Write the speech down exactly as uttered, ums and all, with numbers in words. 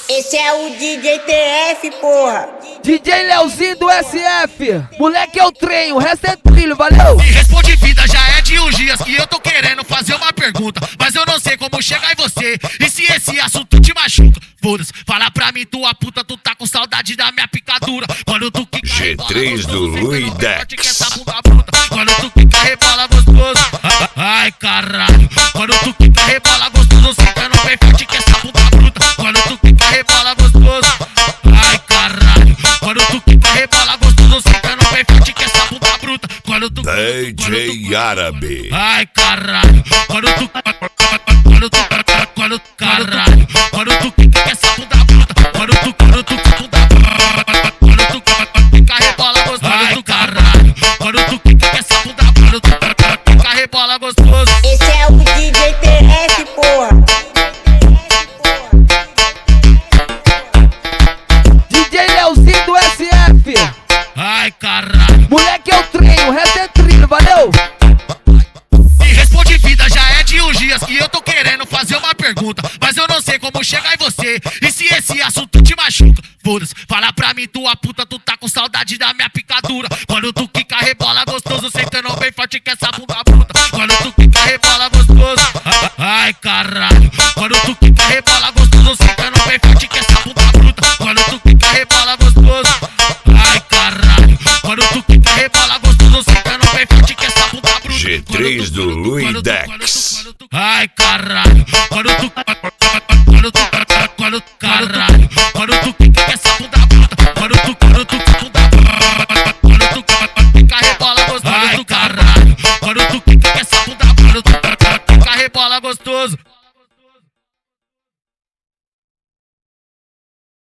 Esse é o D J T F, porra. D J Leozinho do S F. Moleque, eu treino, o resto é trilho, valeu? Me responde, vida, já é de uns dias que eu tô querendo fazer uma pergunta, mas eu não sei como chegar em você. E se esse assunto te machuca? Foda-se, fala pra mim, tua puta, tu tá com saudade da minha picadura. Quando tu quica, G três do Luidex. Quando tu quica, rebola gostoso. Ai, caralho. Quando tu quica, rebola gostoso, sentando bem forte que essa bunda bruta. Quando tu quica, rebola gostoso. Ai, caralho. Quando tu quica, rebola gostoso, sentando bem forte que essa bunda bruta. Quando tu D J Árabe. Ai, caralho. Quando tu quando tu quando caralho. Quando tu quica essa bunda bruta. Quando tu quando tu bunda quando tu quica, rebola gostoso. Ai, caralho. Quando tu quica essa bunda quando tu quica, rebola gostoso. Esse é o D J T F, porra. D J Leozinho do S F. Ai, caralho. Moleque, eu treino, o resto é trilho, valeu? Me responde, vida, já é de uns dias que eu tô querendo fazer uma pergunta, mas eu não sei como chegar em você. E se esse assunto te machuca? Foda-se, fala pra mim, tua puta, tu tá com saudade da minha picadura. Quando tu quica, rebola gostoso, sentando bem forte que essa bunda bruta. Quando tu quica, rebola gostoso. Ai, caralho. Quando tu quica, rebola gostoso, sentando bem forte que essa bunda bruta. Quando tu quica, rebola gostoso. Ai, caralho. Quando tu quica, rebola gostoso, sentando bem forte que essa bunda bruta. G três do Luidex. Ai, caralho. Quando tu